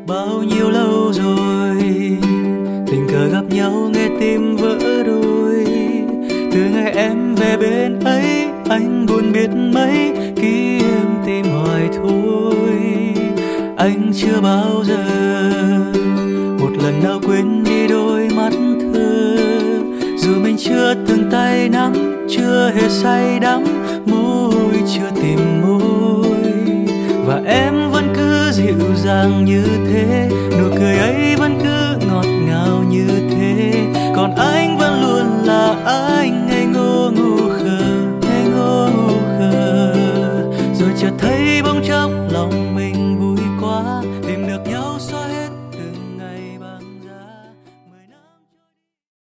Bao nhiêu lâu rồi tình cờ gặp nhau nghe tim vỡ đôi. Từ ngày em về bên ấy anh buồn biết mấy, khi em tìm hoài thôi. Anh chưa bao giờ một lần nào quên đi đôi mắt thơ. Dù mình chưa từng tay nắm, chưa hề say đắm, môi chưa tìm môi, và em vẫn cứ dịu dàng như thế, nụ cười ấy vẫn cứ ngọt ngào như thế. Còn anh vẫn luôn là anh ngây ngô ngu khờ, ngây ngô ngu khờ. Rồi chợt thấy bỗng chốc lòng